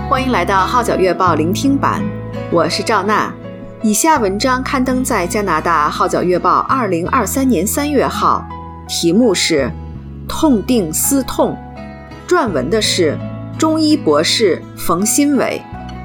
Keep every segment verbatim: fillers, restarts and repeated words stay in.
欢迎来到号角月报聆听版，我是赵娜。以下文章刊登在加拿大号角月报二零二三年三月号，题目是痛定思痛，撰文的是中医博士冯新伟。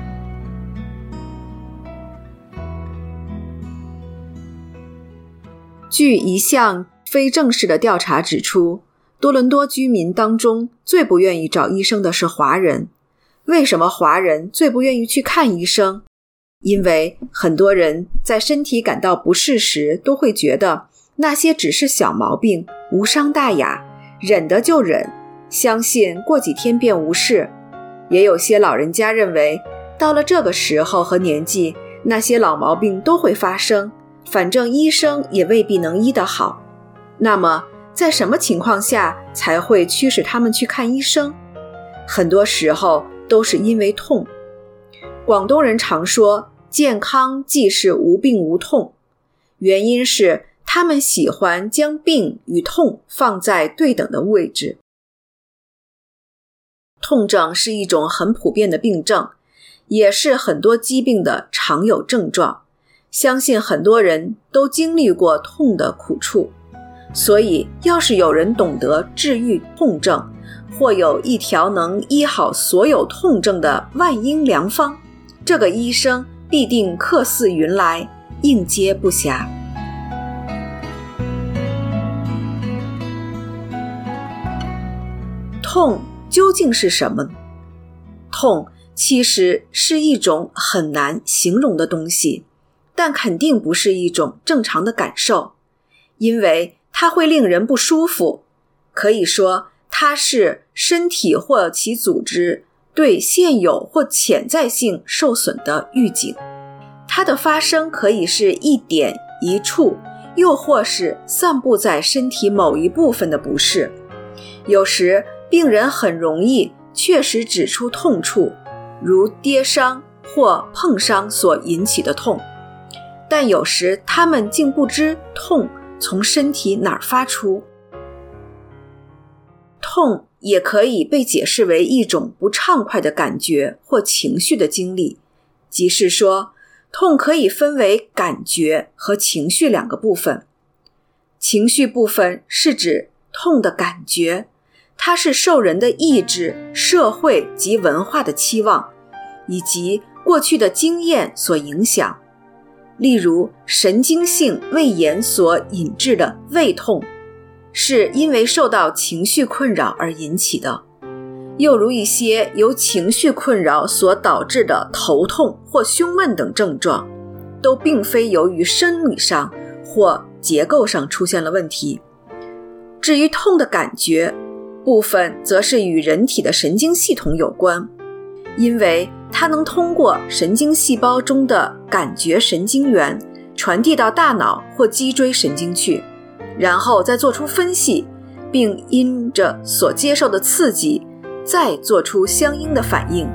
据一项非正式的调查指出，多伦多居民当中最不愿意找医生的是华人。为什么华人最不愿意去看医生？因为很多人在身体感到不适时，都会觉得那些只是小毛病，无伤大雅，忍得就忍，相信过几天便无事。也有些老人家认为，到了这个时候和年纪，那些老毛病都会发生，反正医生也未必能医得好。那么在什么情况下才会驱使他们去看医生？很多时候都是因为痛。广东人常说，健康即是无病无痛，原因是他们喜欢将病与痛放在对等的位置。痛症是一种很普遍的病症，也是很多疾病的常有症状，相信很多人都经历过痛的苦处。所以要是有人懂得治愈痛症，或有一条能医好所有痛症的万应良方，这个医生必定客似云来，应接不暇。痛究竟是什么？痛其实是一种很难形容的东西，但肯定不是一种正常的感受，因为它会令人不舒服。可以说它是身体或其组织对现有或潜在性受损的预警。它的发生可以是一点一处，又或是散布在身体某一部分的不适。有时病人很容易确实指出痛处，如跌伤或碰伤所引起的痛，但有时他们竟不知痛从身体哪儿发出。痛也可以被解释为一种不畅快的感觉或情绪的经历，即是说，痛可以分为感觉和情绪两个部分。情绪部分是指痛的感觉，它是受人的意志、社会及文化的期望，以及过去的经验所影响。例如，神经性胃炎所引致的胃痛，是因为受到情绪困扰而引起的。又如一些由情绪困扰所导致的头痛或胸闷等症状，都并非由于生理上或结构上出现了问题。至于痛的感觉部分，则是与人体的神经系统有关，因为它能通过神经细胞中的感觉神经元传递到大脑或脊椎神经去，然后再做出分析，并因着所接受的刺激再做出相应的反应。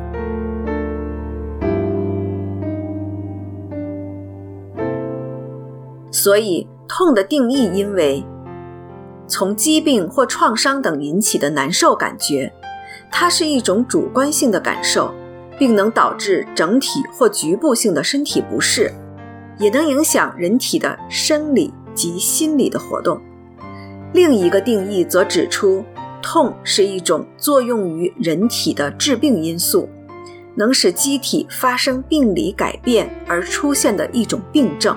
所以痛的定义因为从疾病或创伤等引起的难受感觉，它是一种主观性的感受，并能导致整体或局部性的身体不适，也能影响人体的生理及心理的活动。另一个定义则指出，痛是一种作用于人体的致病因素，能使机体发生病理改变而出现的一种病症。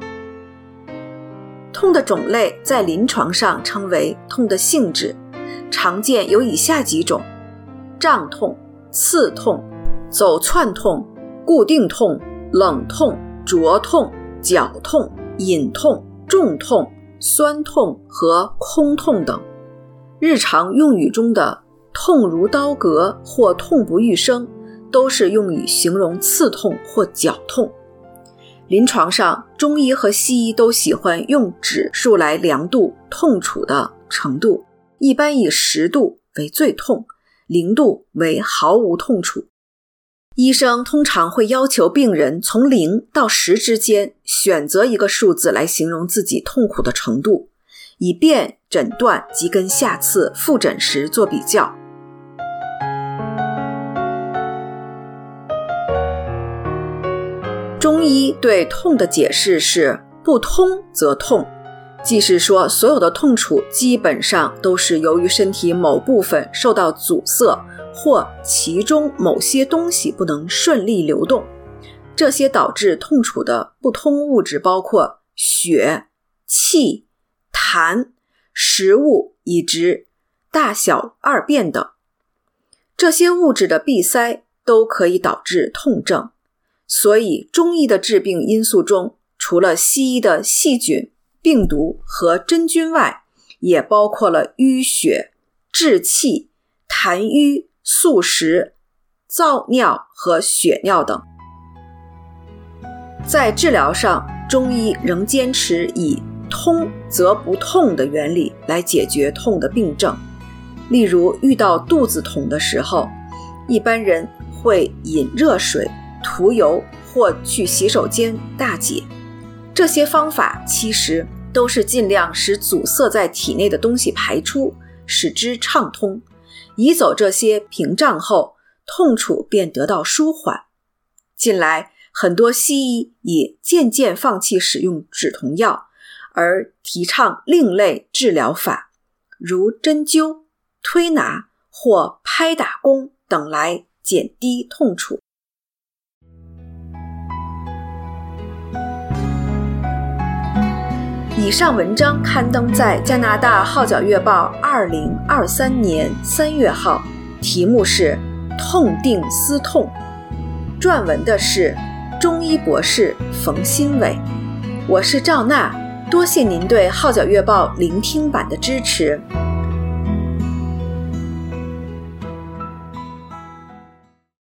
痛的种类在临床上称为痛的性质，常见有以下几种：胀痛、刺痛、走窜痛、固定痛、冷痛、灼痛、绞痛、隐痛、重痛、酸痛和空痛等。日常用语中的痛如刀割或痛不欲生，都是用以形容刺痛或绞痛。临床上，中医和西医都喜欢用指数来量度痛楚的程度，一般以十度为最痛，零度为毫无痛楚。医生通常会要求病人从零到十之间选择一个数字来形容自己痛苦的程度，以便诊断及跟下次复诊时做比较。 中医对痛的解释是不通则痛，即是说所有的痛楚基本上都是由于身体某部分受到阻塞，或其中某些东西不能顺利流动。这些导致痛楚的不通物质包括血、气、痰、食物以及大小二便等。这些物质的闭塞都可以导致痛症，所以中医的致病因素中，除了西医的细菌、病毒和真菌外，也包括了淤血、滞气、痰瘀、宿食、燥尿和血尿等。在治疗上，中医仍坚持以通则不痛的原理来解决痛的病症。例如遇到肚子痛的时候，一般人会饮热水、涂油或去洗手间大解。这些方法其实都是尽量使阻塞在体内的东西排出，使之畅通，移走这些屏障后，痛楚便得到舒缓。近来很多西医也渐渐放弃使用止痛药，而提倡另类治疗法，如针灸、推拿或拍打功等来减低痛楚。以上文章刊登在加拿大号角月报二零二三年三月号，题目是痛定思痛，撰文的是中医博士冯新伟。我是赵娜，多谢您对号角月报聆听版的支持。